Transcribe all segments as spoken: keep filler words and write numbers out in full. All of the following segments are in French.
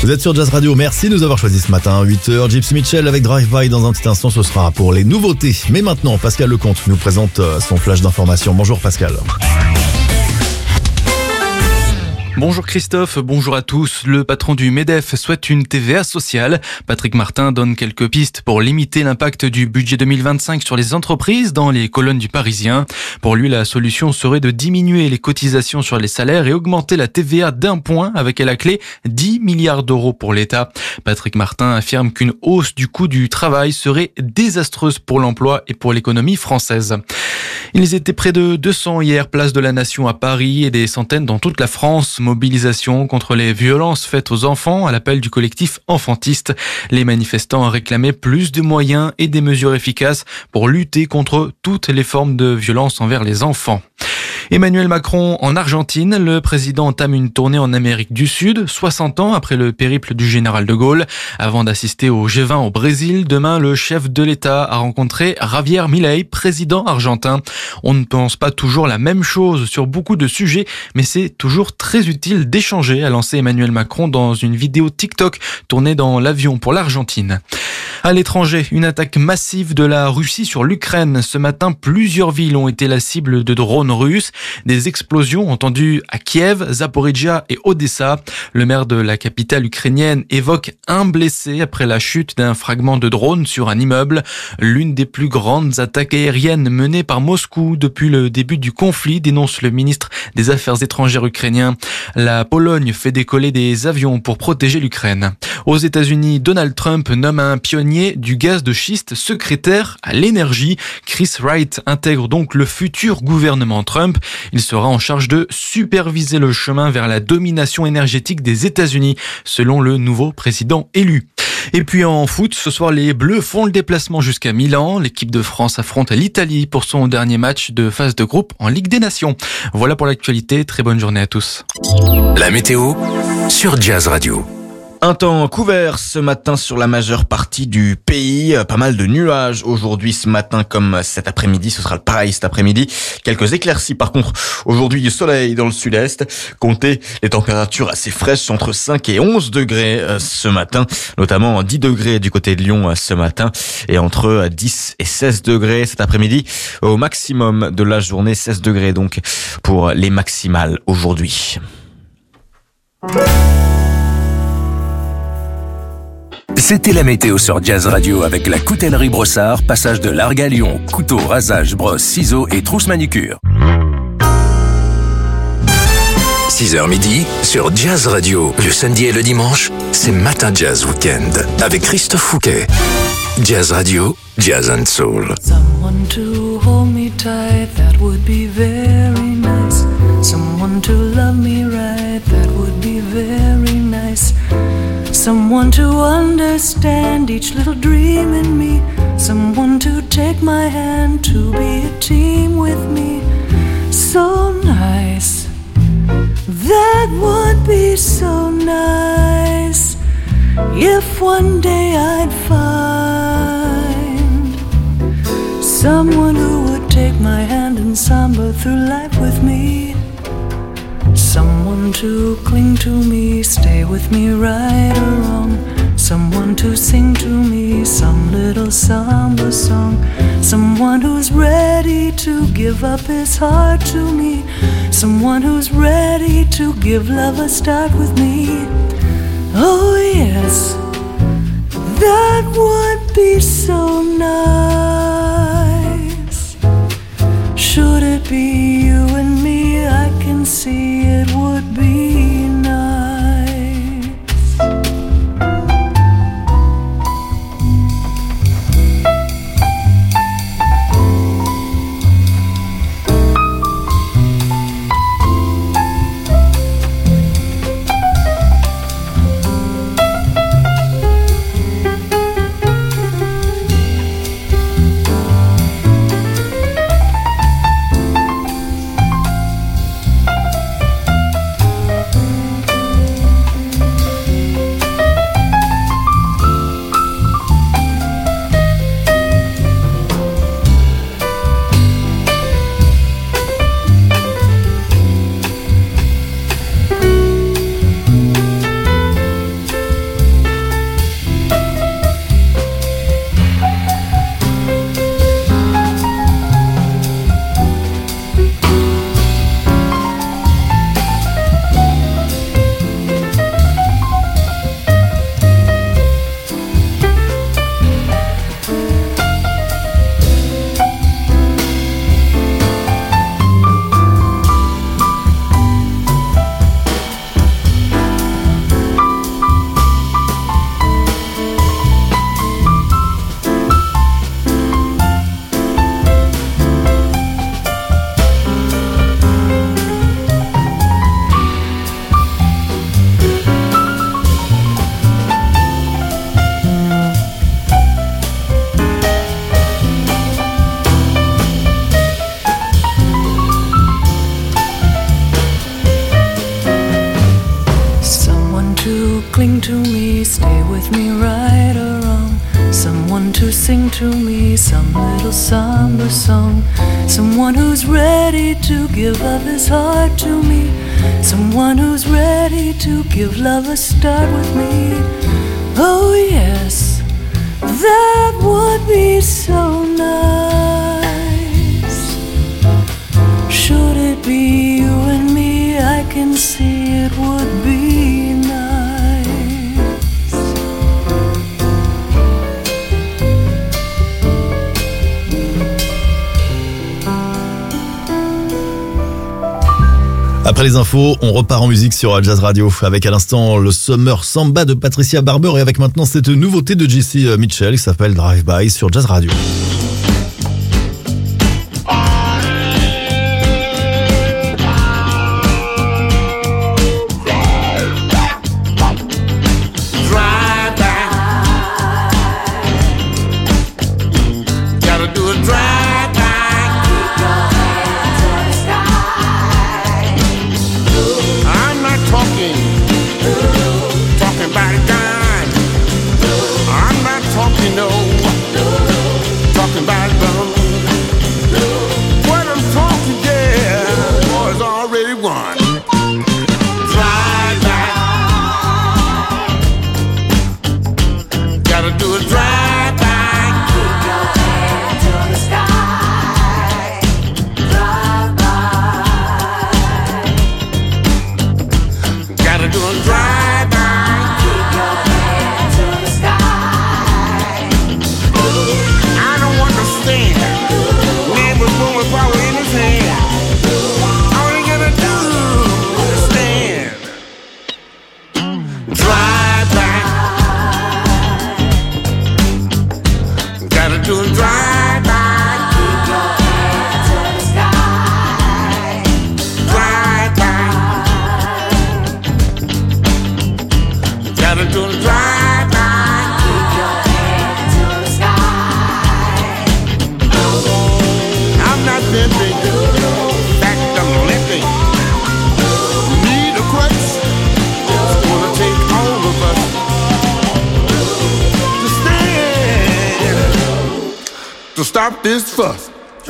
Vous êtes sur Jazz Radio, merci de nous avoir choisi ce matin à huit heures. Gypsy Mitchell avec Drive By dans un petit instant, ce sera pour les nouveautés. Mais maintenant, Pascal Lecomte nous présente son flash d'information. Bonjour Pascal. Bonjour Christophe, bonjour à tous. Le patron du MEDEF souhaite une T V A sociale. Patrick Martin donne quelques pistes pour limiter l'impact du budget deux mille vingt-cinq sur les entreprises dans les colonnes du Parisien. Pour lui, la solution serait de diminuer les cotisations sur les salaires et augmenter la T V A d'un point avec à la clé dix milliards d'euros pour l'État. Patrick Martin affirme qu'une hausse du coût du travail serait désastreuse pour l'emploi et pour l'économie française. Ils étaient près de deux cents hier, place de la Nation à Paris et des centaines dans toute la France. Mobilisation contre les violences faites aux enfants à l'appel du collectif Enfantiste. Les manifestants réclamaient plus de moyens et des mesures efficaces pour lutter contre toutes les formes de violence envers les enfants. Emmanuel Macron en Argentine, le président entame une tournée en Amérique du Sud, soixante ans après le périple du général de Gaulle. Avant d'assister au G vingt au Brésil, demain le chef de l'État a rencontré Javier Milei, président argentin. On ne pense pas toujours la même chose sur beaucoup de sujets, mais c'est toujours très utile d'échanger, a lancé Emmanuel Macron dans une vidéo TikTok tournée dans l'avion pour l'Argentine. À l'étranger, une attaque massive de la Russie sur l'Ukraine. Ce matin, plusieurs villes ont été la cible de drones russes. Des explosions entendues à Kiev, Zaporizhia et Odessa. Le maire de la capitale ukrainienne évoque un blessé après la chute d'un fragment de drone sur un immeuble. L'une des plus grandes attaques aériennes menées par Moscou depuis le début du conflit, dénonce le ministre des Affaires étrangères ukrainien. La Pologne fait décoller des avions pour protéger l'Ukraine. Aux États-Unis, Donald Trump nomme un pionnier du gaz de schiste secrétaire à l'énergie. Chris Wright intègre donc le futur gouvernement Trump. Il sera en charge de superviser le chemin vers la domination énergétique des États-Unis, selon le nouveau président élu. Et puis en foot, ce soir, les Bleus font le déplacement jusqu'à Milan. L'équipe de France affronte l'Italie pour son dernier match de phase de groupe en Ligue des Nations. Voilà pour l'actualité. Très bonne journée à tous. La météo sur Jazz Radio. Un temps couvert ce matin sur la majeure partie du pays. Pas mal de nuages aujourd'hui ce matin comme cet après-midi. Ce sera le pareil cet après-midi. Quelques éclaircies par contre. Aujourd'hui, du soleil dans le sud-est. Comptez les températures assez fraîches entre cinq et onze degrés ce matin. Notamment dix degrés du côté de Lyon ce matin. Et entre dix et seize degrés cet après-midi. Au maximum de la journée, seize degrés donc pour les maximales aujourd'hui. C'était la météo sur Jazz Radio avec la coutellerie Brossard, passage de Largue à Lyon. Couteau, rasage, brosse, ciseaux et trousse manucure. six heures midi sur Jazz Radio. Le samedi et le dimanche, c'est Matin Jazz Weekend avec Christophe Fouquet. Jazz Radio, Jazz and Soul. Someone to hold me tight, that would be very nice. Someone to love me right, that would be very nice. Someone to understand each little dream in me. Someone to take my hand, to be a team with me. So nice, that would be so nice. If one day I'd find someone who would take my hand and samba through life with me. Someone to cling to me, stay with me right or wrong. Someone to sing to me some little samba song. Someone who's ready to give up his heart to me. Someone who's ready to give love a start with me. Oh yes, that would be so nice. Should it be you and me, I can see it would be nice. cling to me, stay with me right or wrong. Someone to sing to me some little samba song. Someone who's ready to give up his heart to me. Someone who's ready to give love a start with me. Oh yes, that would be so nice. Should it be you and me, I can see it would be nice. Après les infos, on repart en musique sur Jazz Radio avec à l'instant le Summer Samba de Patricia Barber et avec maintenant cette nouveauté de J C Mitchell qui s'appelle Drive By sur Jazz Radio. Stop this fuss.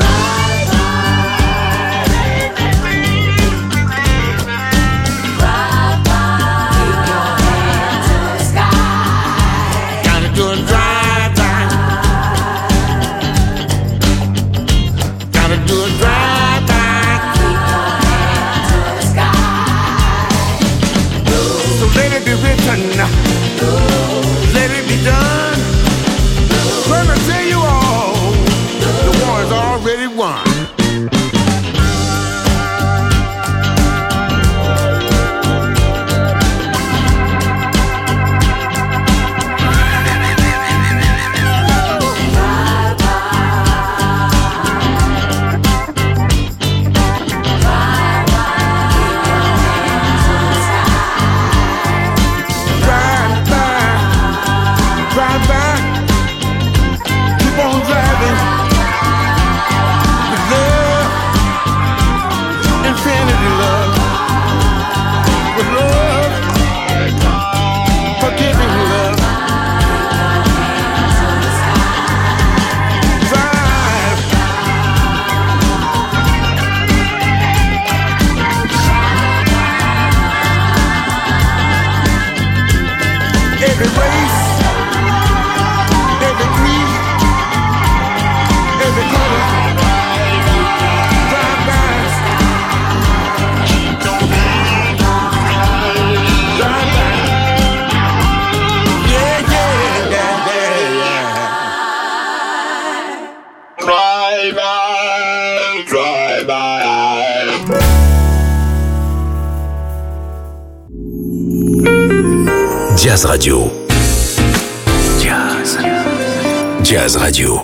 Jazz Radio. Jazz. Jazz Radio.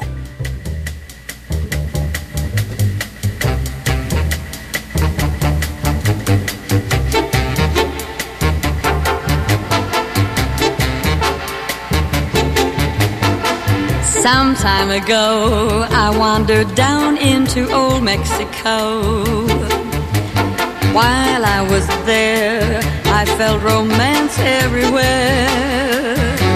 Some time ago, I wandered down into old Mexico. While I was there, I felt romance everywhere.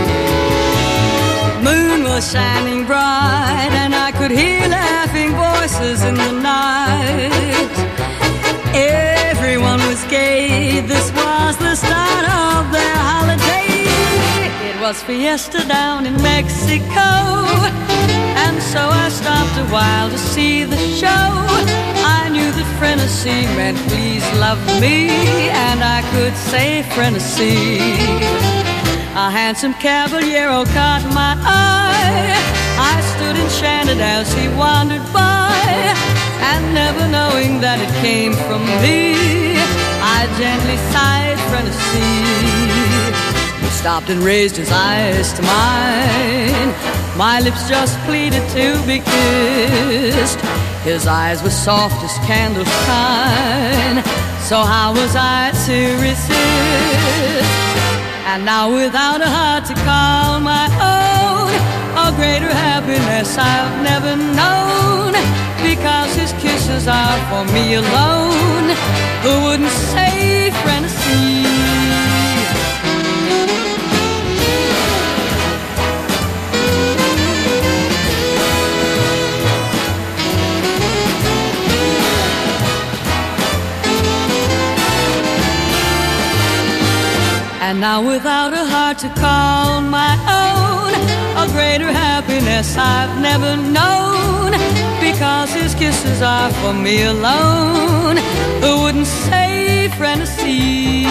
Moon was shining bright and I could hear laughing voices in the night. Everyone was gay, this was the start of their holiday. It was fiesta down in Mexico, and so I stopped a while to see the show. I knew that Frenesy meant please love me, and I could say Frenesy. A handsome caballero caught my eye. I stood enchanted as he wandered by, and never knowing that it came from me, I gently sighed Frenesy. He stopped and raised his eyes to mine. My lips just pleaded to be kissed. His eyes were soft as candles shine, so how was I to resist? And now without a heart to call my own, a greater happiness I've never known, because his kisses are for me alone. Who wouldn't say Frenesy? And now without a heart to call my own, a greater happiness I've never known, because his kisses are for me alone. Who wouldn't say Frenesy?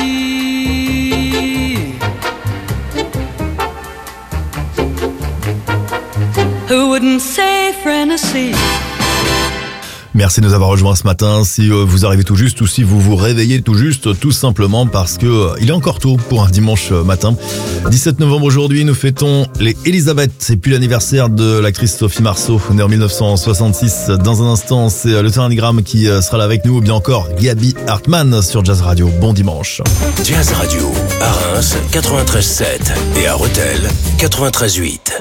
Who wouldn't say Frenesy? Merci de nous avoir rejoints ce matin. Si vous arrivez tout juste ou si vous vous réveillez tout juste, tout simplement parce que il est encore tôt pour un dimanche matin. dix-sept novembre aujourd'hui, nous fêtons les Elisabeth et puis l'anniversaire de l'actrice Sophie Marceau, née en dix-neuf cent soixante-six. Dans un instant, c'est le Télégramme qui sera là avec nous, ou bien encore Gaby Hartmann sur Jazz Radio. Bon dimanche. Jazz Radio, à Reims, quatre-vingt-treize sept et à Rethel, quatre-vingt-treize huit.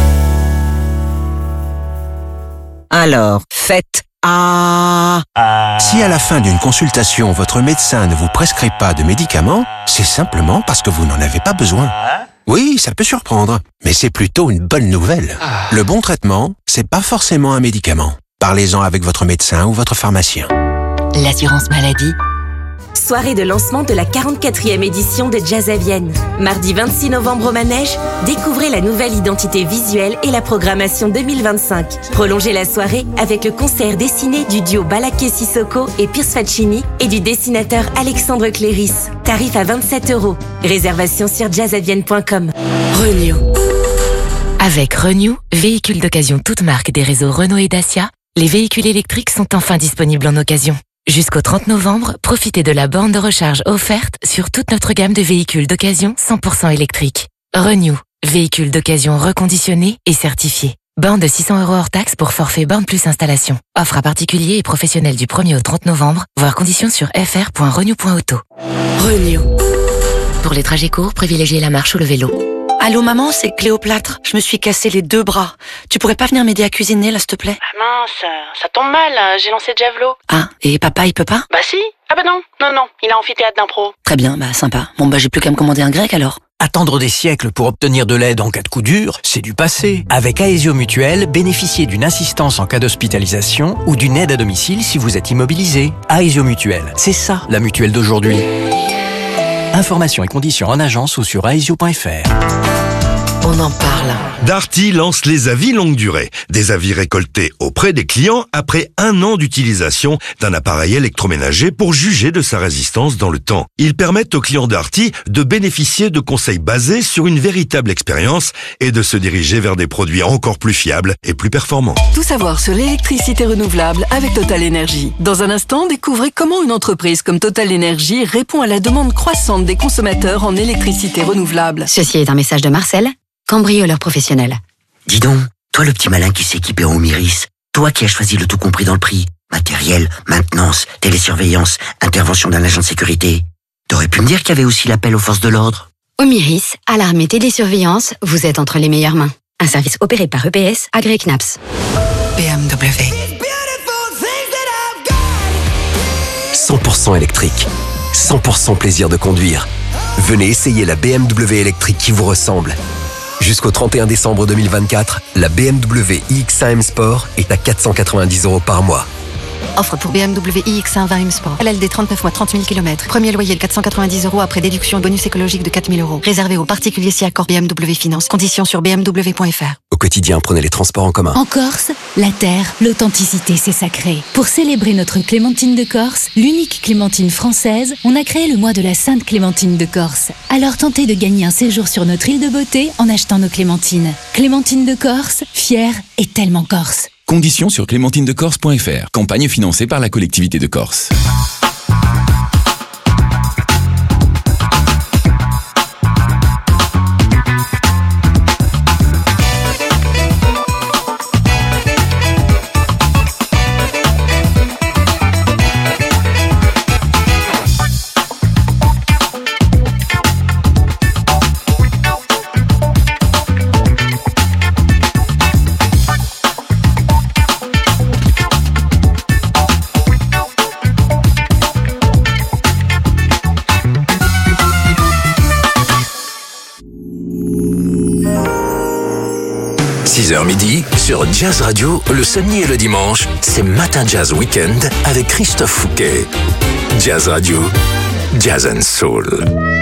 Alors, faites Ah. Si à la fin d'une consultation, votre médecin ne vous prescrit pas de médicaments, c'est simplement parce que vous n'en avez pas besoin. Oui, ça peut surprendre, mais c'est plutôt une bonne nouvelle. Le bon traitement, c'est pas forcément un médicament. Parlez-en avec votre médecin ou votre pharmacien. L'assurance maladie. Soirée de lancement de la quarante-quatrième édition de Jazz à Vienne. Mardi vingt-six novembre au Manège, découvrez la nouvelle identité visuelle et la programmation deux mille vingt-cinq. Prolongez la soirée avec le concert dessiné du duo Balaké Sissoko et Pierce Faccini et du dessinateur Alexandre Cléris. Tarif à vingt-sept euros. Réservation sur jazz à vienne point com. Renew. Avec Renew, véhicules d'occasion toutes marques des réseaux Renault et Dacia, les véhicules électriques sont enfin disponibles en occasion. Jusqu'au trente novembre, profitez de la borne de recharge offerte sur toute notre gamme de véhicules d'occasion cent pour cent électriques. Renew, véhicules d'occasion reconditionnés et certifiés. Borne de six cents euros hors taxe pour forfait borne plus installation. Offre à particuliers et professionnels du premier au trente novembre, voire conditions sur f r point renew point auto. Renew. Pour les trajets courts, privilégiez la marche ou le vélo. Allô maman, c'est Cléopâtre. Je me suis cassé les deux bras. Tu pourrais pas venir m'aider à cuisiner là, s'il te plaît? Ah mince, ça tombe mal, j'ai lancé le javelot. Ah, et papa il peut pas? Bah si. Ah bah non, non, non, il a amphithéâtre d'impro. Très bien, bah sympa. Bon bah j'ai plus qu'à me commander un grec alors. Attendre des siècles pour obtenir de l'aide en cas de coup dur, c'est du passé. Avec Aesio Mutuel, bénéficiez d'une assistance en cas d'hospitalisation ou d'une aide à domicile si vous êtes immobilisé. Aesio Mutuel, c'est ça la mutuelle d'aujourd'hui. Informations et conditions en agence ou sur aesio point f r. On en parle. Darty lance les avis longue durée. Des avis récoltés auprès des clients après un an d'utilisation d'un appareil électroménager pour juger de sa résistance dans le temps. Ils permettent aux clients Darty de bénéficier de conseils basés sur une véritable expérience et de se diriger vers des produits encore plus fiables et plus performants. Tout savoir sur l'électricité renouvelable avec Total Energy. Dans un instant, découvrez comment une entreprise comme Total Energy répond à la demande croissante des consommateurs en électricité renouvelable. Ceci est un message de Marcel, cambrioleur professionnel. Dis donc, toi le petit malin qui s'équipe en Omiris, toi qui as choisi le tout compris dans le prix, matériel, maintenance, télésurveillance, intervention d'un agent de sécurité, t'aurais pu me dire qu'il y avait aussi l'appel aux forces de l'ordre. Omiris, alarme et télésurveillance, vous êtes entre les meilleures mains. Un service opéré par E P S, agréé C N A P S. B M W. cent pour cent électrique, cent pour cent plaisir de conduire, Venez essayer la B M W électrique qui vous ressemble. Jusqu'au trente et un décembre deux mille vingt-quatre, la B M W i X un M Sport est à quatre cent quatre-vingt-dix euros par mois. Offre pour B M W i X un vingt M Sport. L L D trente-neuf mois, trente mille kilomètres. Premier loyer de quatre cent quatre-vingt-dix euros après déduction et bonus écologique de quatre mille euros. Réservé aux particuliers si accord B M W Finance. Conditions sur b m w point f r. Au quotidien, prenez les transports en commun. En Corse, la terre, l'authenticité, c'est sacré. Pour célébrer notre Clémentine de Corse, l'unique Clémentine française, on a créé le mois de la Sainte Clémentine de Corse. Alors tentez de gagner un séjour sur notre île de beauté en achetant nos clémentines. Clémentine de Corse, fière et tellement corse. Conditions sur clémentine de corse point f r. Campagne financée par la collectivité de Corse. six heures midi, sur Jazz Radio, le samedi et le dimanche, c'est Matin Jazz Weekend avec Christophe Fouquet. Jazz Radio, Jazz and Soul.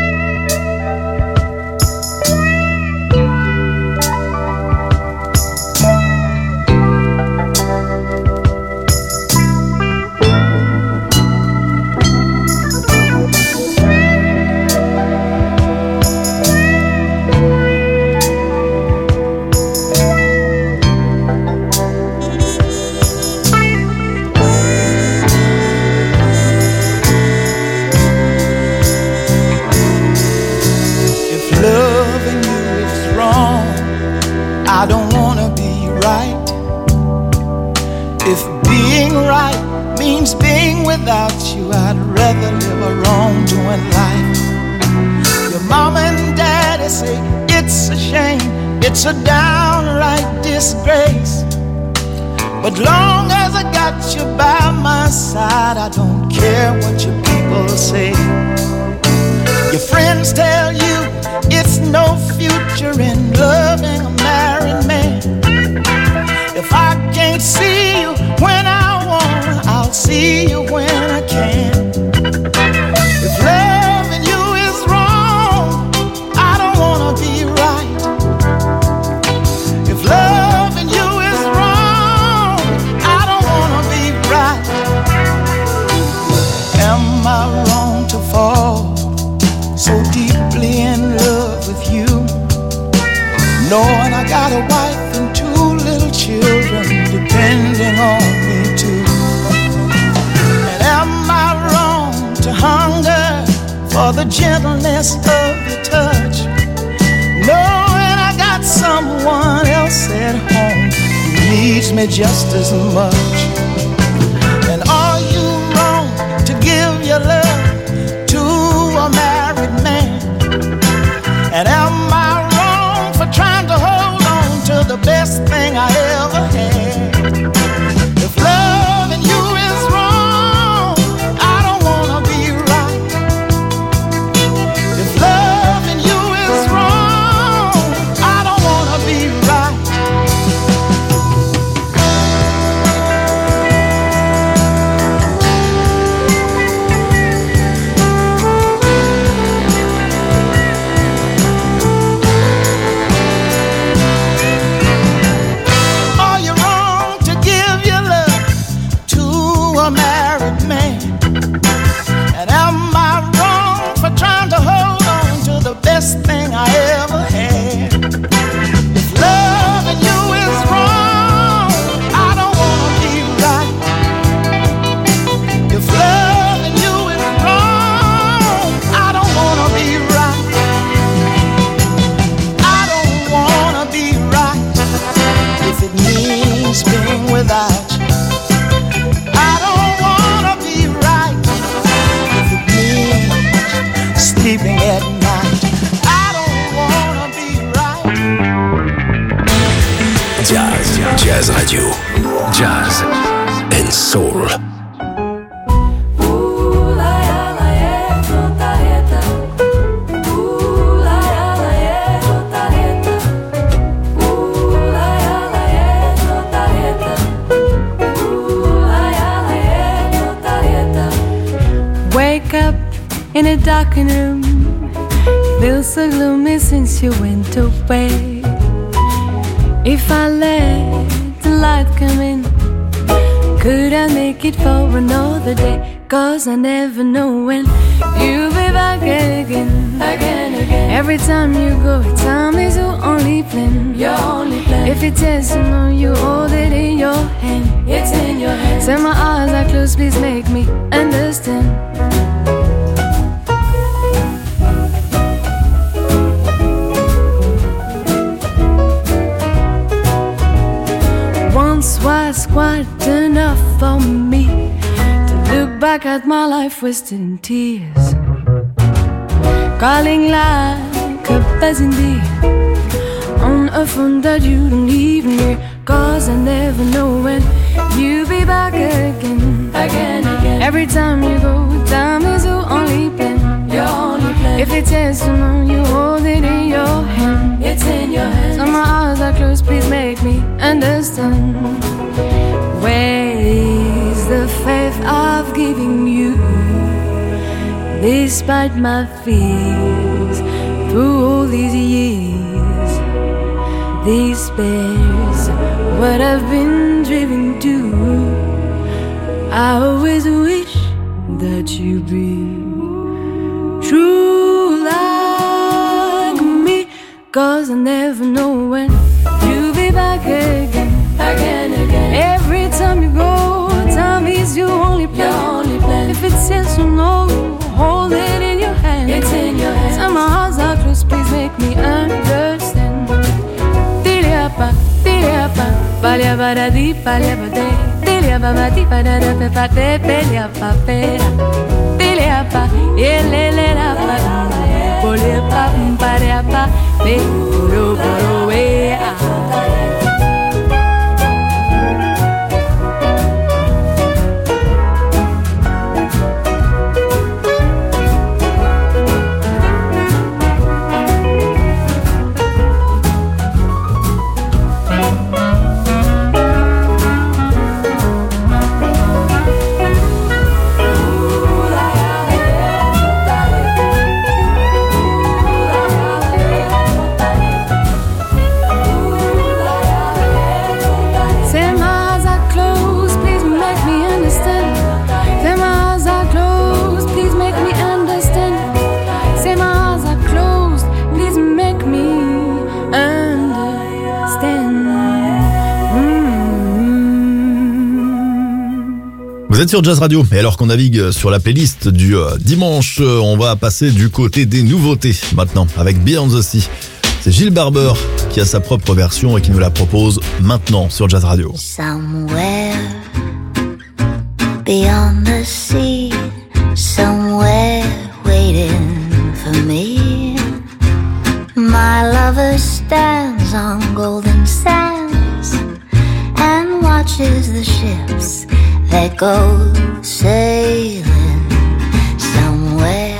It's a downright disgrace. But long as I got you by my side, I don't care what your people say. Your friends tell you it's no future in loving a married man. If I can't see you when I want, I'll see you when I can. If loving you is wrong, I don't wanna be right. Loving you is wrong, I don't wanna be right. Am I wrong to fall so deeply in love with you, knowing I got a wife and two little children depending on me too? And am I wrong to hunger for the gentleness of your touch, knowing I got someone else at home who needs me just as much? And are you wrong to give your love to a married man? And am I wrong for trying to hold on to the best thing I ever had? If loving you is wrong, I don't wanna be right. If loving you is wrong, I don't wanna be right. Are you wrong to give your love to a married man? And am I wrong for trying to hold on to the best thing I ever had? If loving you is wrong, I don't wanna be right. If loving you is wrong, I don't wanna be right. I don't wanna be right if it means being without you. I don't wanna be right if it means sleeping at night. I don't wanna be right. Jazz, Jazz Radio, Jazz and Soul. in a darkened room. Feels so gloomy since you went away. If I let the light come in, could I make it for another day? Cause I never know when you'll be back again, again, again. Every time you go, time is your only plan, your only plan. If it says no, you hold it in your hand, it's in your hand. Say my eyes are closed, please make me understand. Once was quite enough for me to look back at my life wasted in tears, calling like a buzzing bee on a phone that you don't even hear. Cause I never know when you'll be back again, again, again. Every time you go, time is your only plan, your only plan. If it says to know, you hold it in your hand, it's in your hand. So my eyes are closed, please make me understand. Where is the faith I've given you, despite my fears through all these years? Despair's what I've been driven to. I always wish that you'd be true like me. Cause I never know when you'll be back again, again, again. Every time you go, time is your only plan, your only plan. If it says so no, hold it in your hand, it's in your hand. So my eyes are closed, please make me understand. Tiliapa, tiliapa, paliaba di paliaba de, tiliapa di padada pepa de peliapa pera, tiliapa, yelele la pa, poliapa, pariapa, pe poro poro wea. Vous êtes sur Jazz Radio, et alors qu'on navigue sur la playlist du euh, dimanche, euh, on va passer du côté des nouveautés maintenant avec Beyond the Sea. C'est Gilles Barber qui a sa propre version et qui nous la propose maintenant sur Jazz Radio. Somewhere beyond the sea, somewhere waiting for me, my lover stands on golden sands and watches the ships that go sailing. Somewhere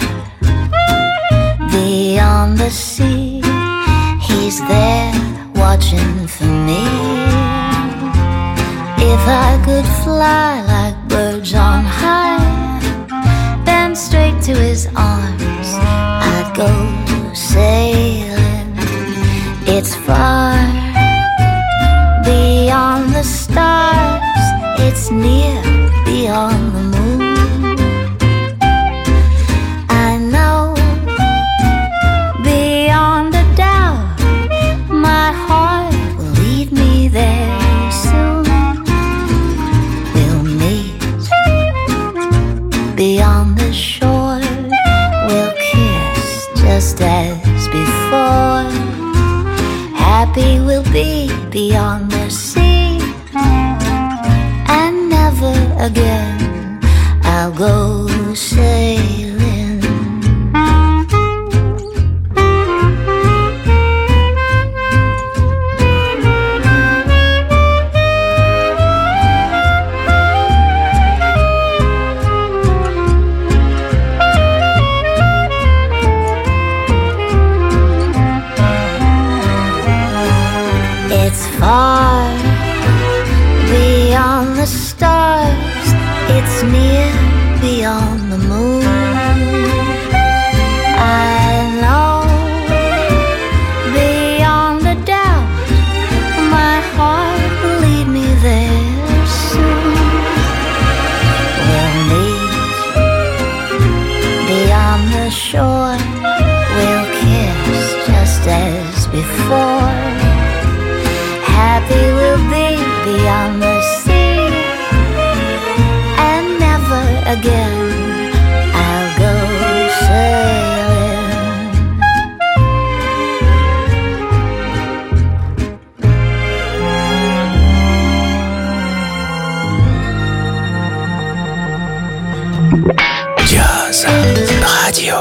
beyond the sea, he's there watching for me. If I could fly like birds on high, then straight to his arms I'd go sailing. It's far beyond the stars, it's near beyond the moon. I know beyond a doubt my heart will lead me there soon. We'll meet beyond the shore, we'll kiss just as before. Happy we'll be beyond the sea, and never again I'll go sailing. It's far beyond the stars, it's near beyond the shore, we'll kiss just as before. Happy we'll be beyond the sea, and never again I'll go sailing. Jazz Radio.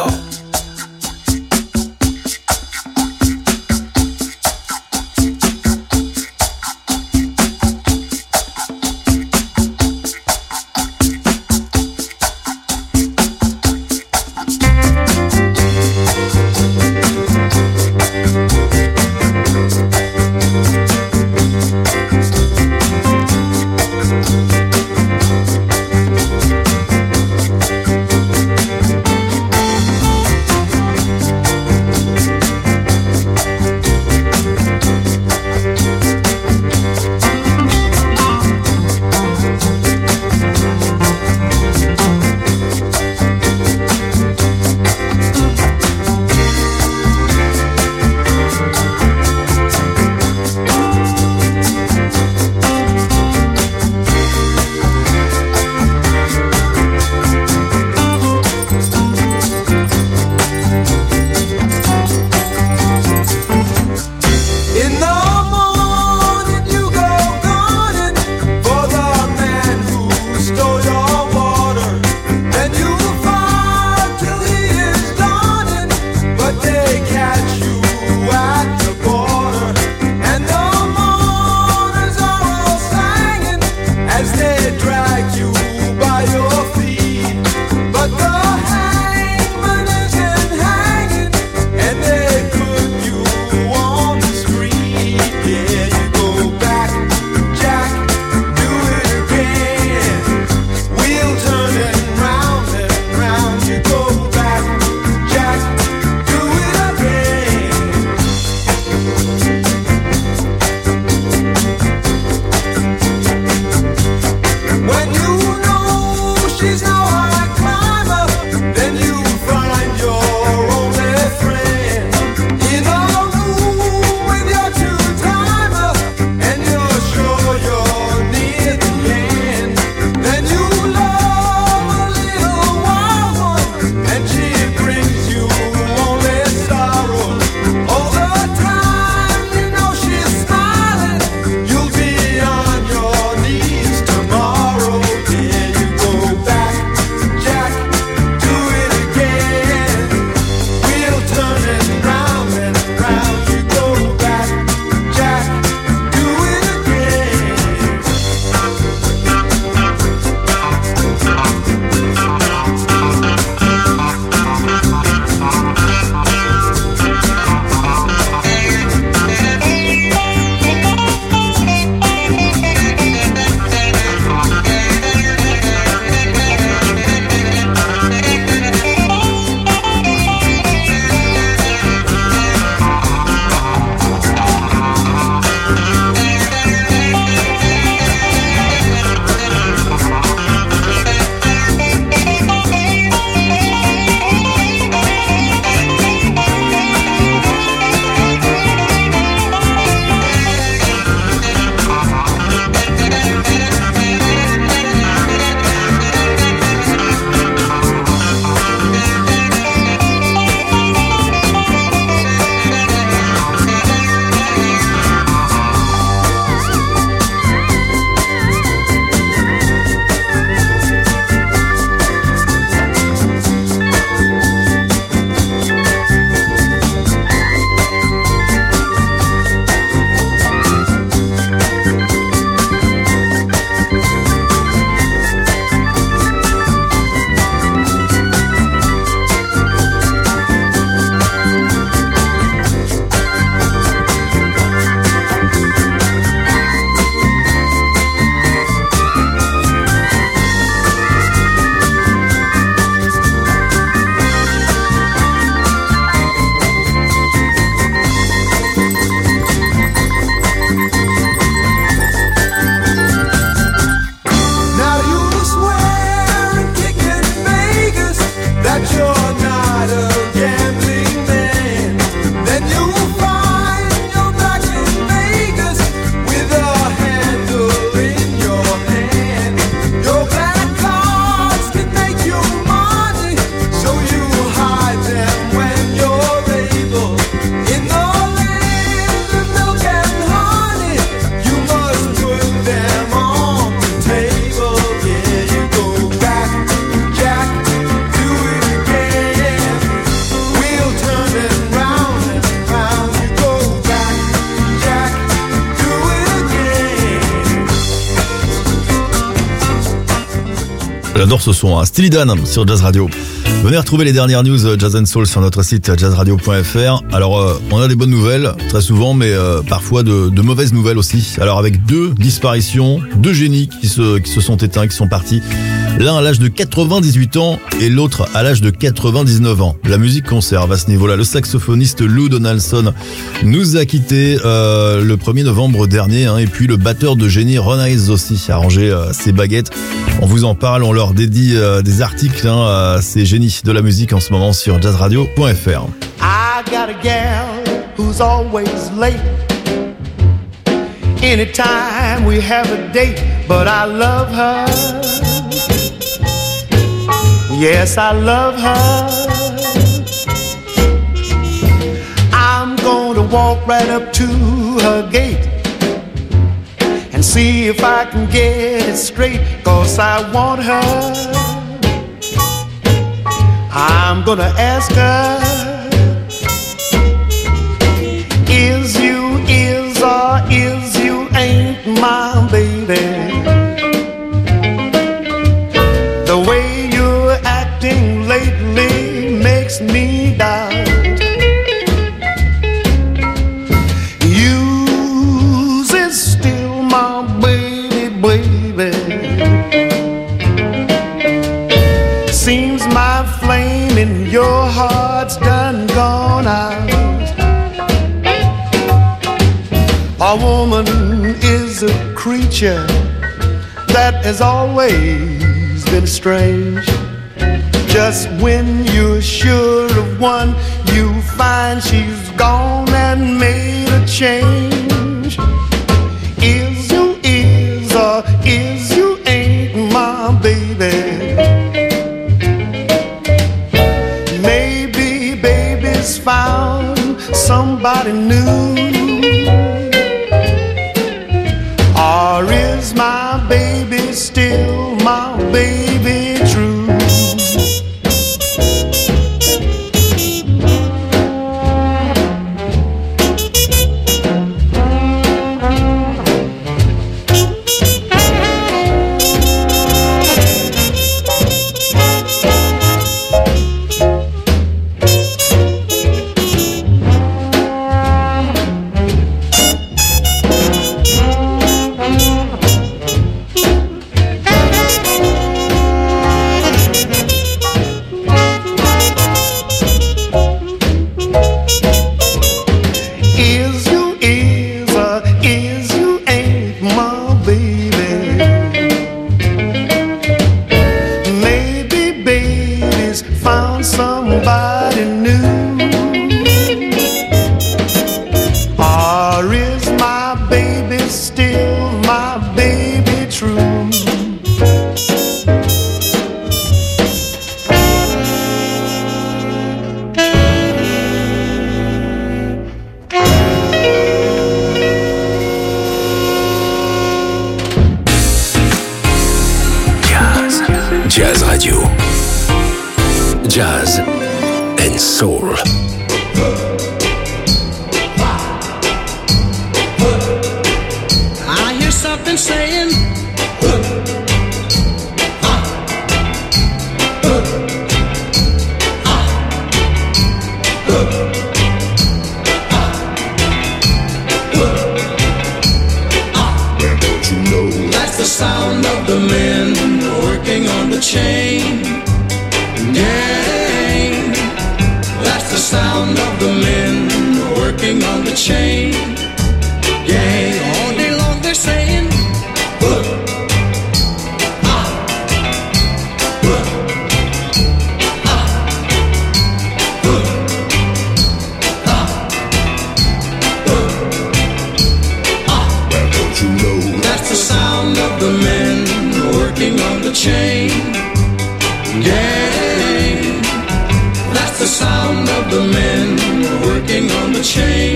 Elle adore ce son, hein. Steely Dan sur Jazz Radio. Venez retrouver les dernières news Jazz and Soul sur notre site jazz radio point f r. Alors, euh, on a des bonnes nouvelles, très souvent, mais euh, parfois de, de mauvaises nouvelles aussi. Alors, avec deux disparitions, deux génies qui se, qui se sont éteints, qui sont partis. L'un à l'âge de quatre-vingt-dix-huit ans et l'autre à l'âge de quatre-vingt-dix-neuf ans. La musique conserve à ce niveau-là. Le saxophoniste Lou Donaldson nous a quittés euh, le premier novembre dernier, hein, et puis le batteur de génie Ron Hayes aussi a rangé euh, ses baguettes. On vous en parle, on leur dédie euh, des articles, hein, à ces génies de la musique en ce moment sur jazz radio point f r. I got a gal who's always late. Anytime we have a date, but I love her. Yes, I love her. I'm gonna walk right up to her gate and see if I can get it straight, 'cause I want her. I'm gonna ask her, is you, is or is you ain't my baby? The way you're acting lately makes me doubt. You's is still my baby, baby. Seems my flame in your heart's done gone out. A woman is a creature that has always been strange. Just when you're sure of one, you find she's gone and made a change. Is you is or is you ain't my baby? Maybe baby's found somebody new. Or is my baby still my baby true? Jazz Radio. Jazz and Soul. I hear something saying, that's the sound of the men working on the chain gang. That's the sound of the men working on the chain gang. All day long they're saying, uh, ah, uh, ah, uh, ah, uh, ah. Well, don't you know that's the sound of the men working on the chain gang. That's the sound of the men working on the chain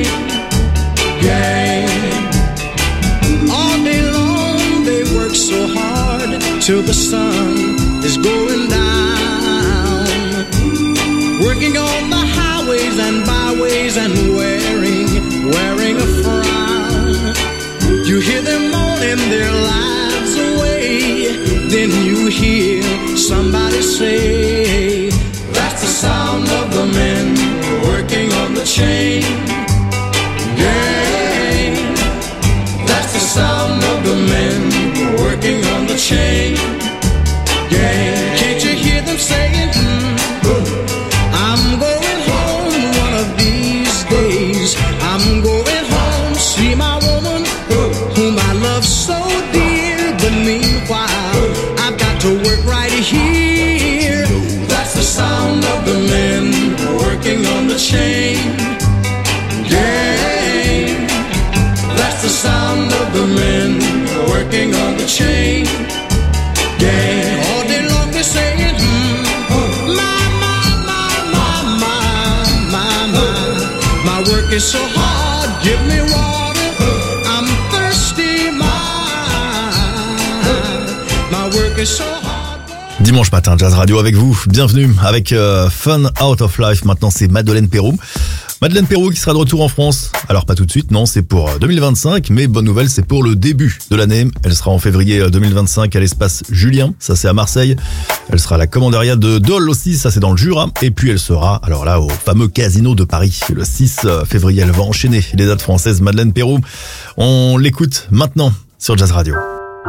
gang. All day long they work so hard till the sun is going down, working on the highways and byways and wearing, wearing a frown. You hear them moaning their lives away, then you hear the chain gang. That's the sound of the men working on the chain gang. All day long they're saying, hmm, my, my, my, my, my, my, my. My work is so hard, give me water, I'm thirsty, my, my work is so hard. Dimanche matin, Jazz Radio avec vous. Bienvenue avec euh, Fun Out of Life. Maintenant, c'est Madeleine Peyroux. Madeleine Peyroux qui sera de retour en France. Alors, pas tout de suite, non, c'est pour deux mille vingt-cinq. Mais bonne nouvelle, c'est pour le début de l'année. Elle sera en février deux mille vingt-cinq à l'espace Julien. Ça, c'est à Marseille. Elle sera à la commanderia de Dole aussi. Ça, c'est dans le Jura. Et puis, elle sera, alors là, au fameux Casino de Paris. Le six février, elle va enchaîner les dates françaises. Madeleine Peyroux. On l'écoute maintenant sur Jazz Radio.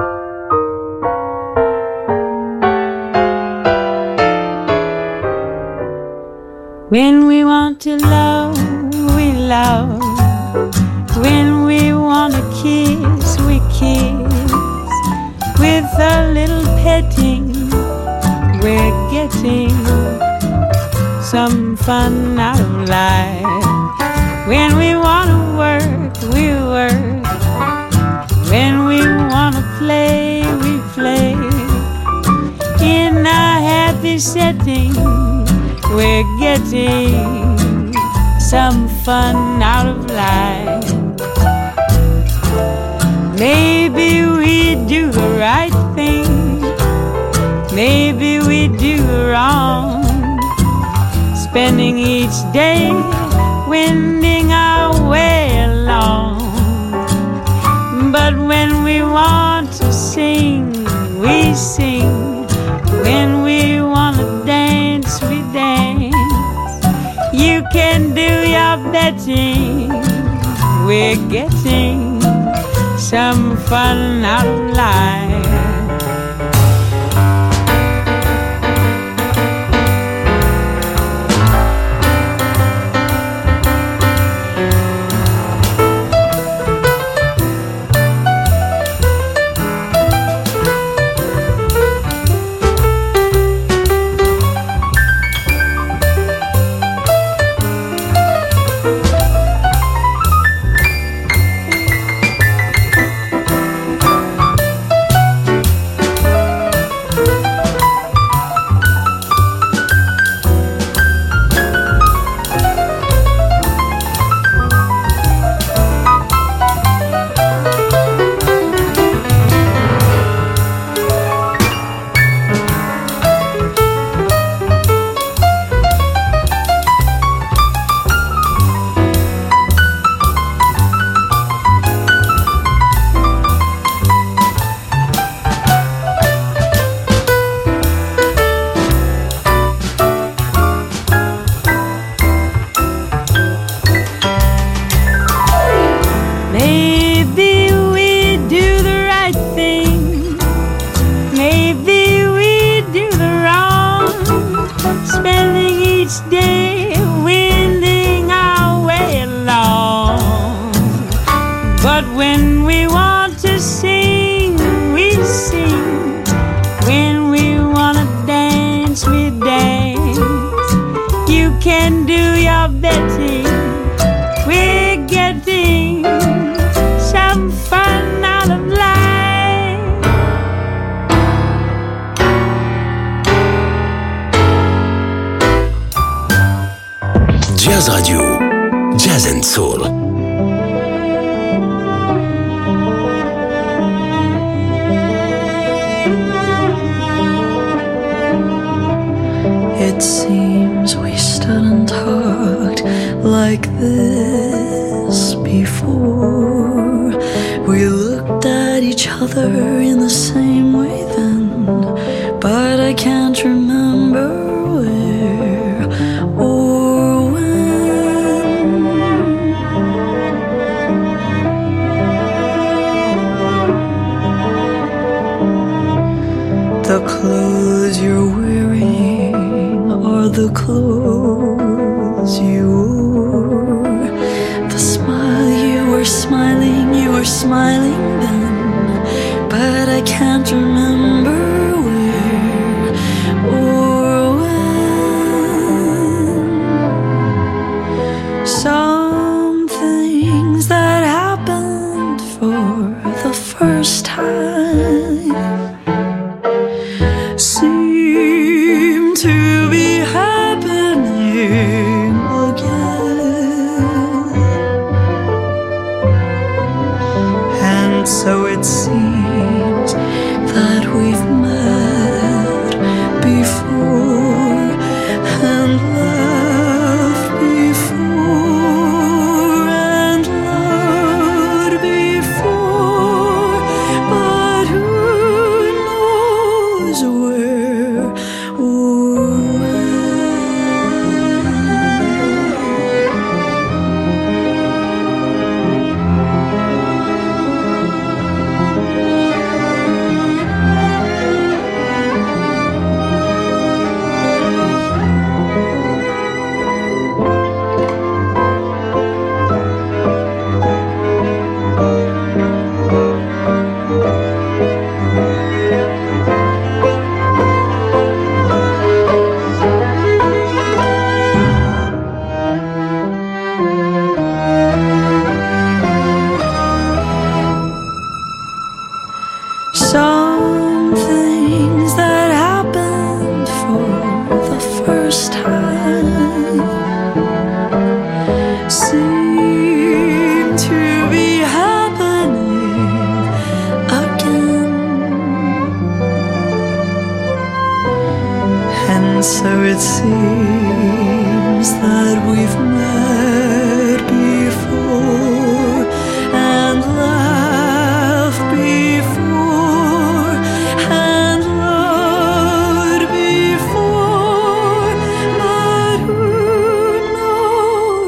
When we want to love, we love. When we want to kiss, we kiss. With a little petting, we're getting some fun out of life. When we want to work, we work. When we want to play, we play. In a happy setting, we're getting some fun out of life. Maybe we do the right thing, maybe we do wrong, spending each day wending our way along. But when we want to sing, we sing. When we want to dance, we dance. You can do your betting. We're getting some fun out of life. Jazz Radio, Jazz and Soul. It seems we stood and talked like this before. We looked at each other in the same way then, but I can't remember where or when. The clothes you're wearing are the clothes you wore. The smile you were smiling, you were smiling then, but I can't remember where or when.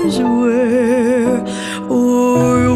is where, or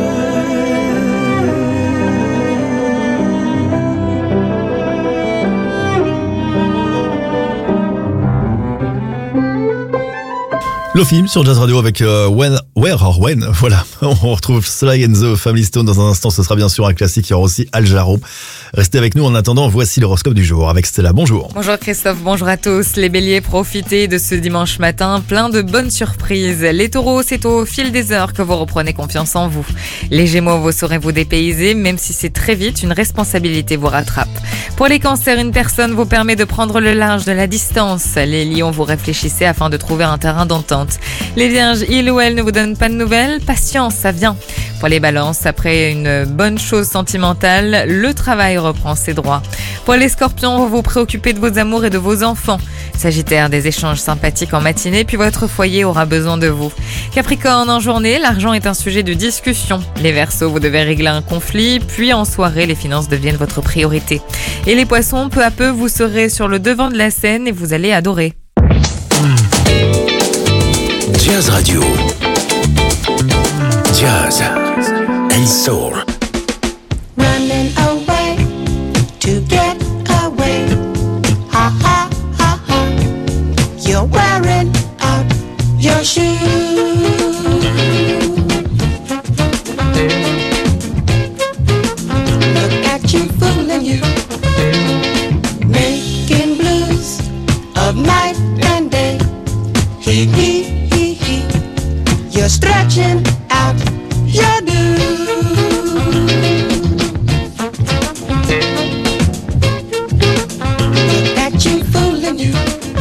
Le film sur Jazz Radio avec euh, When, Where or When, voilà. On retrouve Sly and the Family Stone dans un instant, ce sera bien sûr un classique, il y aura aussi Al Jarreau. Restez avec nous en attendant, voici l'horoscope du jour avec Stella, bonjour. Bonjour Christophe, bonjour à tous. Les béliers, profitez de ce dimanche matin, plein de bonnes surprises. Les taureaux, c'est au fil des heures que vous reprenez confiance en vous. Les gémeaux, vous saurez vous dépayser, même si c'est très vite, une responsabilité vous rattrape. Pour les cancers, une personne vous permet de prendre le large de la distance. Les lions, vous réfléchissez afin de trouver un terrain d'entente. Les vierges, il ou elle ne vous donne pas de nouvelles, patience, ça vient. Pour les balances, après une bonne chose sentimentale, le travail reprend ses droits. Pour les scorpions, vous vous préoccupez de vos amours et de vos enfants. Sagittaire, des échanges sympathiques en matinée, puis votre foyer aura besoin de vous. Capricorne, en journée, l'argent est un sujet de discussion. Les Verseaux, vous devez régler un conflit, puis en soirée, les finances deviennent votre priorité. Et les poissons, peu à peu, vous serez sur le devant de la scène et vous allez adorer. Jazz Radio. Jazz and Soul. Running away to get away. Ha ha ha ha. You're wearing out your shoes. Look at you fooling you, making blues of night and day. He he. You're stretching out your dues. Look at you fooling you.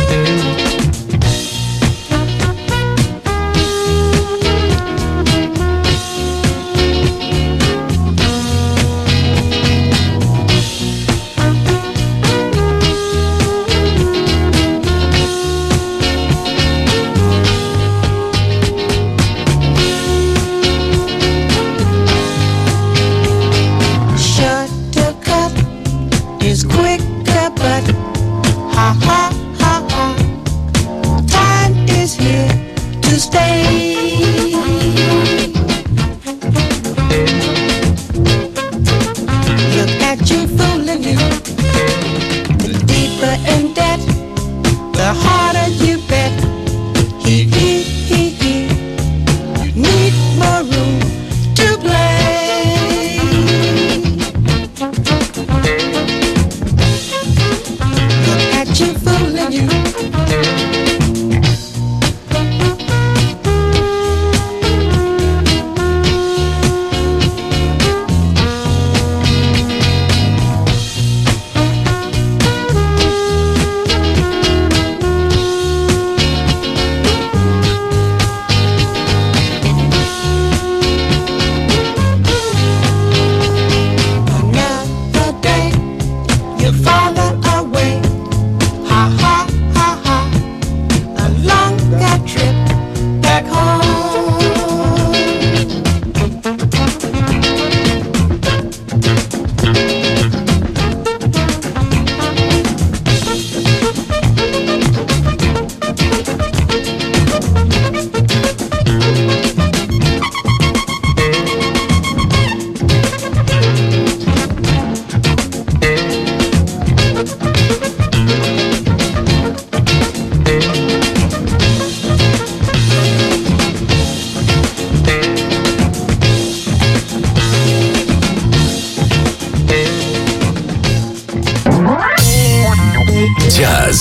Jazz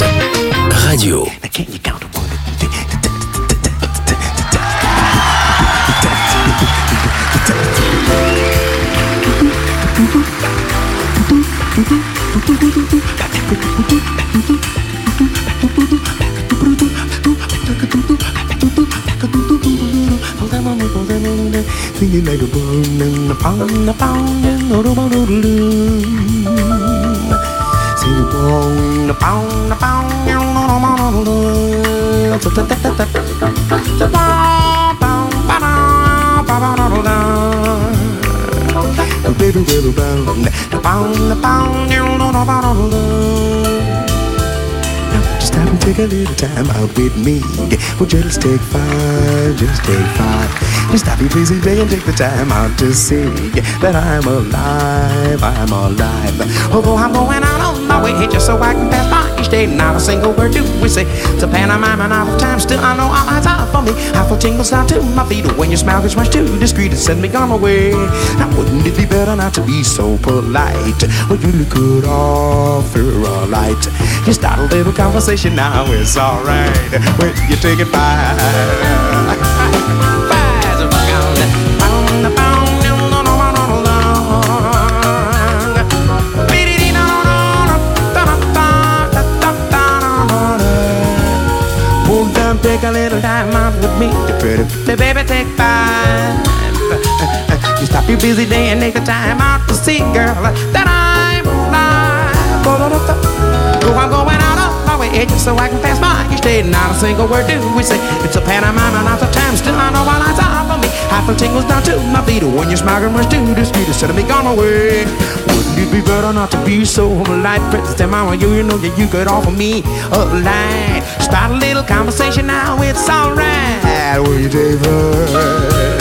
Radio. Singing like a bone and a pound and a pound and a pound and sing a bone, a pound, a pound and just have to take a little time out with me. Well, just take five five, just take five. And stop your busy day and take the time out to see that I'm alive, I'm alive. Although I'm going out on my way just so I can pass by each day. Not a single word do we say. It's a pantomime and out of time. Still I know all eyes are for me. I feel tingles down to my feet when your smile gets much too discreet and send me on my way. Now wouldn't it be better not to be so polite? Well, you could offer a light. Just start a little conversation now, it's alright. When you take it by. Take a little time out with me, the pretty, the baby, take five. You stop your busy day and take the time out to see, girl, that I'm alive. Oh, I'm going out of my way just so I can pass by each day. Not a single word do we say. It's a pantomime and lots of time. Still I know all eyes are for me. I feel tingles down to my feet when you're smiling much too discreet instead of me gone away. Wouldn't it be better not to be so polite? Princess, tell mama you, you know that you could offer me a light. Start a little conversation now, it's alright. Will you take her?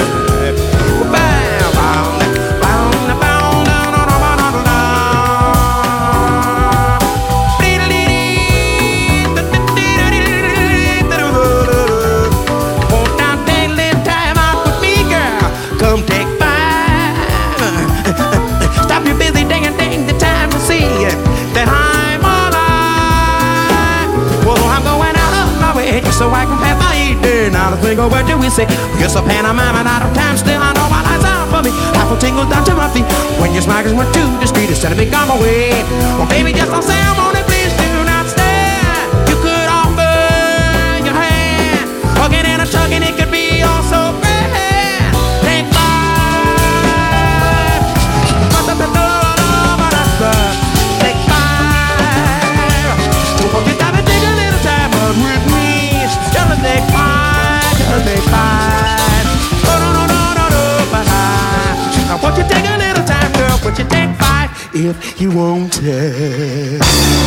So I can pass by each day. Not a single word do we say. It's a pantomime and out of time. Still I know my eyes are for me. I feel tingles down to my feet when your smile is much too discreet instead of me gone away. Well, baby, just don't say I'm on it. Please do not stare. You could offer your hand, hugging and a tugging. It could be all so grand. Take five. Take five. So won't you stop and take a little time out with me? Take five, take five. Oh, no, no, no, no, no, but I, I want you to take a little time, girl. But you take five if you want it.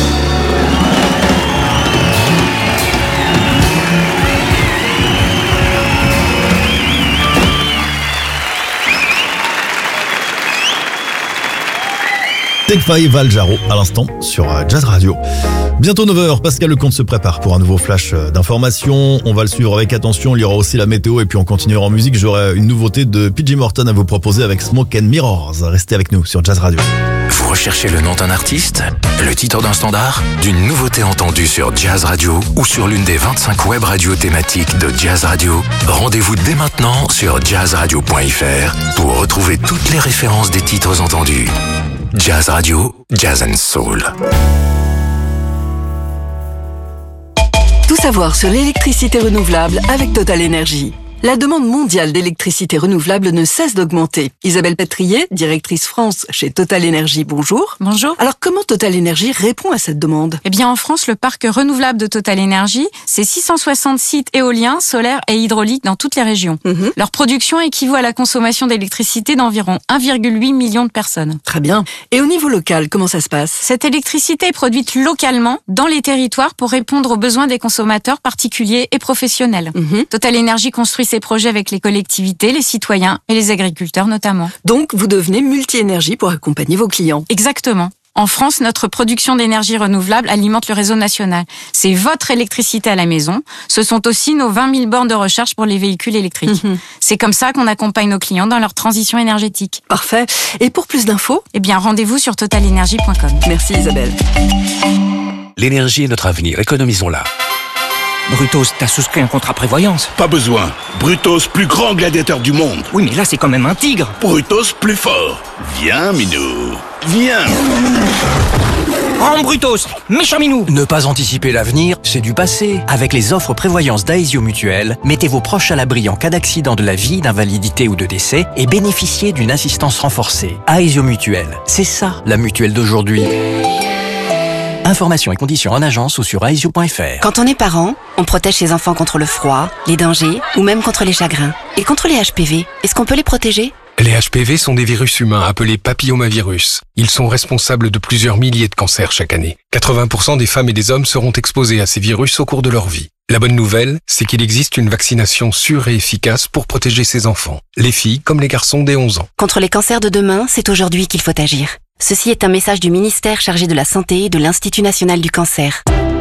Take Five, Val Jarreau à l'instant sur Jazz Radio. Bientôt neuf heures, Pascal Lecomte se prépare pour un nouveau flash d'informations. On va le suivre avec attention, il y aura aussi la météo et puis on continuera en musique. J'aurai une nouveauté de P J Morton à vous proposer avec Smoke and Mirrors. Restez avec nous sur Jazz Radio. Vous recherchez le nom d'un artiste, le titre d'un standard, d'une nouveauté entendue sur Jazz Radio ou sur l'une des vingt-cinq web radios thématiques de Jazz Radio? Rendez-vous dès maintenant sur jazz radio point f r pour retrouver toutes les références des titres entendus. Jazz Radio, Jazz and Soul. Tout savoir sur l'électricité renouvelable avec Total Energy. La demande mondiale d'électricité renouvelable ne cesse d'augmenter. Isabelle Pétrier, directrice France chez Total Energy, bonjour. Bonjour. Alors comment Total Energy répond à cette demande? Eh bien en France, le parc renouvelable de Total Energy, c'est six cent soixante sites éoliens, solaires et hydrauliques dans toutes les régions. Mmh. Leur production équivaut à la consommation d'électricité d'environ un virgule huit million de personnes. Très bien. Et au niveau local, comment ça se passe? Cette électricité est produite localement dans les territoires pour répondre aux besoins des consommateurs particuliers et professionnels. Mmh. Total Energy construit ses projets avec les collectivités, les citoyens et les agriculteurs notamment. Donc, vous devenez multi-énergie pour accompagner vos clients. Exactement. En France, notre production d'énergie renouvelable alimente le réseau national. C'est votre électricité à la maison. Ce sont aussi nos vingt mille bornes de recharge pour les véhicules électriques. Mmh. C'est comme ça qu'on accompagne nos clients dans leur transition énergétique. Parfait. Et pour plus d'infos? Eh bien, rendez-vous sur total energy point com. Merci Isabelle. L'énergie est notre avenir. Économisons-la. Brutos, t'as souscrit un contrat prévoyance? Pas besoin. Brutos, plus grand gladiateur du monde. Oui, mais là, c'est quand même un tigre. Brutos, plus fort. Viens, Minou. Viens. Oh, Brutos, méchant Minou. Ne pas anticiper l'avenir, c'est du passé. Avec les offres prévoyance d'Aesio Mutuelle, mettez vos proches à l'abri en cas d'accident de la vie, d'invalidité ou de décès et bénéficiez d'une assistance renforcée. Aesio Mutuelle, c'est ça, la mutuelle d'aujourd'hui. Informations et conditions en agence ou sur aesio point f r. Quand on est parent, on protège ses enfants contre le froid, les dangers ou même contre les chagrins. Et contre les H P V, est-ce qu'on peut les protéger? Les H P V sont des virus humains appelés papillomavirus. Ils sont responsables de plusieurs milliers de cancers chaque année. quatre-vingts pour cent des femmes et des hommes seront exposés à ces virus au cours de leur vie. La bonne nouvelle, c'est qu'il existe une vaccination sûre et efficace pour protéger ces enfants, les filles comme les garçons dès onze ans. Contre les cancers de demain, c'est aujourd'hui qu'il faut agir. Ceci est un message du ministère chargé de la Santé et de l'Institut national du cancer.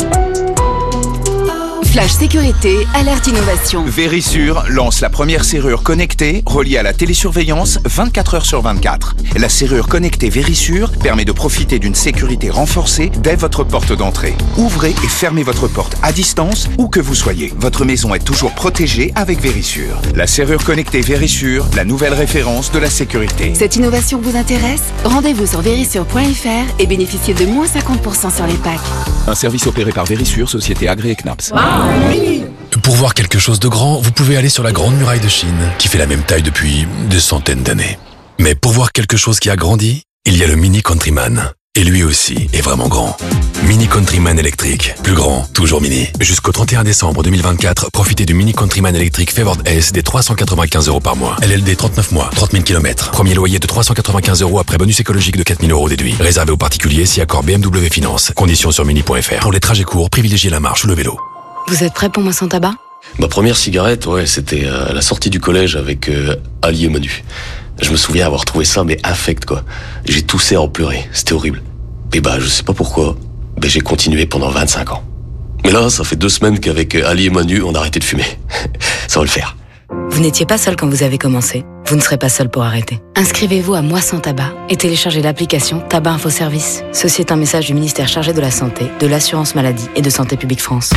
Flash sécurité, alerte innovation. Vérissure lance la première serrure connectée reliée à la télésurveillance vingt-quatre heures sur vingt-quatre. La serrure connectée Vérissure permet de profiter d'une sécurité renforcée dès votre porte d'entrée. Ouvrez et fermez votre porte à distance où que vous soyez. Votre maison est toujours protégée avec Vérissure. La serrure connectée Vérissure, la nouvelle référence de la sécurité. Cette innovation vous intéresse? Rendez-vous sur vérissure point f r et bénéficiez de moins cinquante pour cent sur les packs. Un service opéré par Vérissure, société agréée C N A P S. Pour voir quelque chose de grand, vous pouvez aller sur la Grande Muraille de Chine, qui fait la même taille depuis des centaines d'années. Mais pour voir quelque chose qui a grandi, il y a le Mini Countryman. Et lui aussi est vraiment grand. Mini Countryman électrique. Plus grand, toujours mini. Jusqu'au trente et un décembre deux mille vingt-quatre, profitez du Mini Countryman électrique Favored S des trois cent quatre-vingt-quinze euros par mois. L L D trente-neuf mois, trente mille kilomètres. Premier loyer de trois cent quatre-vingt-quinze euros après bonus écologique de quatre mille euros déduit. Réservé aux particuliers si accord B M W Finance. Conditions sur mini point f r. Pour les trajets courts, privilégiez la marche ou le vélo. Vous êtes prêts pour moi sans tabac? Ma première cigarette, ouais, c'était à la sortie du collège avec euh, Ali et Manu. Je me souviens avoir trouvé ça, mais affect, quoi. J'ai toussé à en pleurer, c'était horrible. Et bah, je sais pas pourquoi, mais j'ai continué pendant vingt-cinq ans. Mais là, ça fait deux semaines qu'avec Ali et Manu, on a arrêté de fumer. Ça va le faire. Vous n'étiez pas seul quand vous avez commencé. Vous ne serez pas seul pour arrêter. Inscrivez-vous à Moi sans tabac et téléchargez l'application Tabac Info Service. Ceci est un message du ministère chargé de la Santé, de l'Assurance Maladie et de Santé Publique France.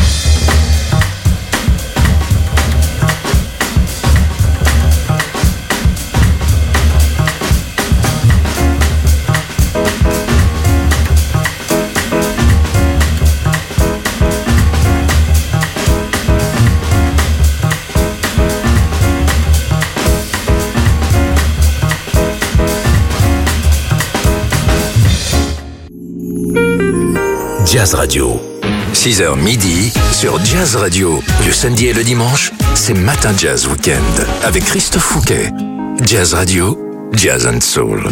Jazz Radio. six heures midi sur Jazz Radio. Le samedi et le dimanche, c'est Matin Jazz Weekend avec Christophe Fouquet. Jazz Radio, Jazz and Soul.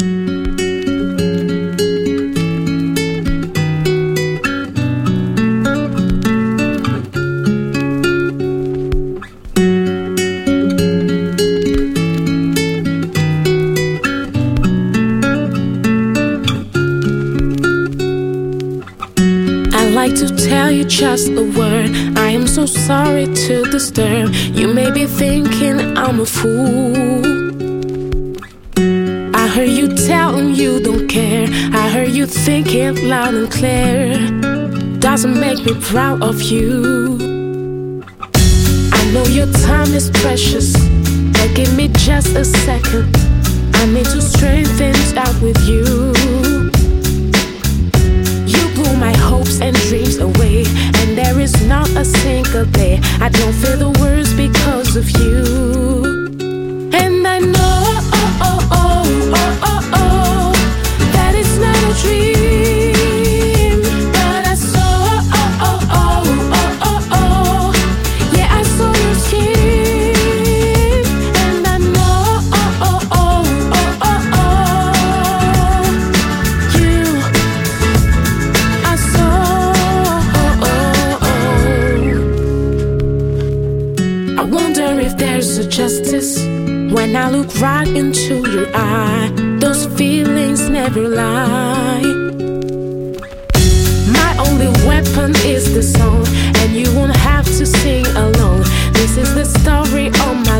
Just a word, I am so sorry to disturb. You may be thinking I'm a fool. I heard you telling you don't care. I heard you thinking loud and clear. Doesn't make me proud of you. I know your time is precious, but give me just a second. I need to straighten things out with you. My hopes and dreams away, and there is not a single day I don't feel the worst because of you. And I know oh, oh, oh, oh, oh, oh, that it's not a dream, but I saw oh, oh, oh, oh, oh, oh, yeah, I saw your skin, and I know oh, oh, oh, oh, oh, oh, you there's a justice when I look right into your eye. Those feelings never lie. My only weapon is the song, and you won't have to sing alone. This is the story of my